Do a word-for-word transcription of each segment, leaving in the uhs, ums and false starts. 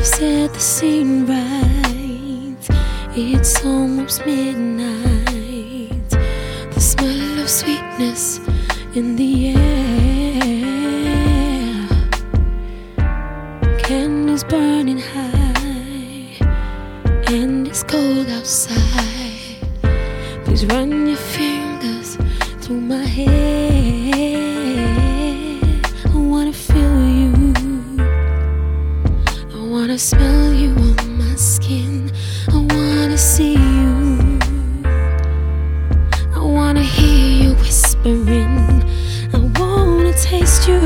You've set the scene right. It's almost midnight. The smell of sweetness in the air. Candles burning high, and it's cold outside. Please run your fingers through my hair. I wanna feel you, I wanna smell you on my skin. I wanna see you, I wanna hear you whispering. I wanna taste you,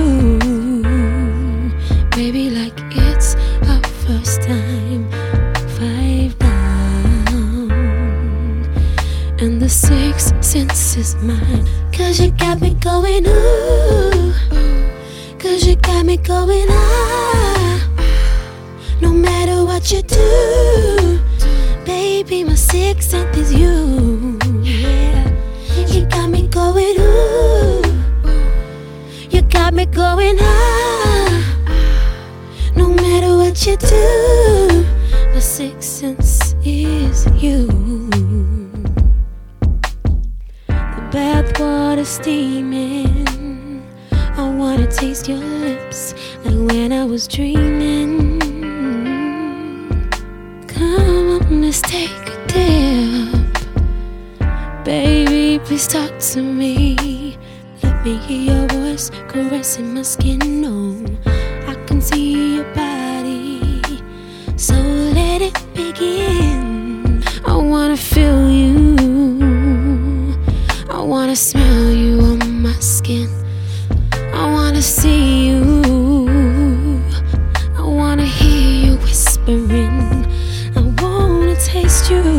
baby, like it's our first time. Five down, and the sixth sense is mine. Cause you got me going ooh, cause you got me going ah. No matter what you do, baby, my sixth sense is you. Yeah, you got me going ooh, you got me going ah. No matter what you do, my sixth sense is you. The bathwater steaming, I wanna taste your lips like when I was dreaming. Come on, let's take a dip. Baby, please talk to me. Let me hear your voice caressing my skin. No, I can see your body, so let it begin. I wanna feel you, I wanna smell you on my skin. I wanna see you, I wanna hear you whispering. I wanna taste you,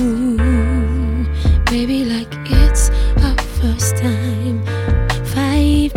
baby, like it's our first time. Five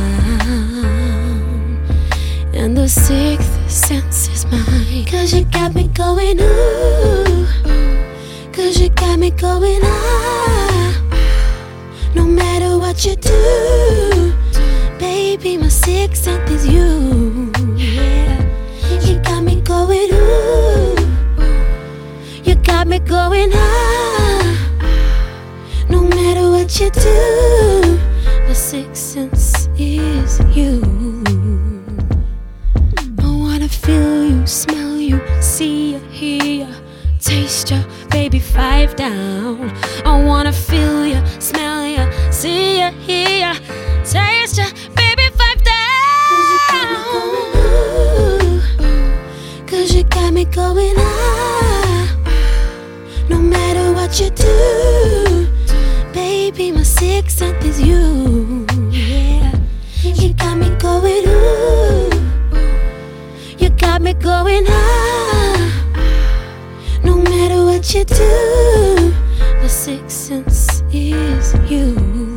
down, and the sixth sense is mine. Cause you got me going ooh, cause you got me going ah. No matter what you do, baby, my sixth sense is you. Yeah, you got me going ooh, you got me going ah. No matter what you do, my sixth sense is you. I wanna feel you, smell you, see you, hear you, taste you, baby, five down. I wanna feel you, smell you, see you, hear you, taste you, baby, five down. Cause you got me going ah. No matter what you do, baby, my sixth sense is you. Yeah, you got me going ooh, you got me going ah. No matter what you do, my sixth sense is you.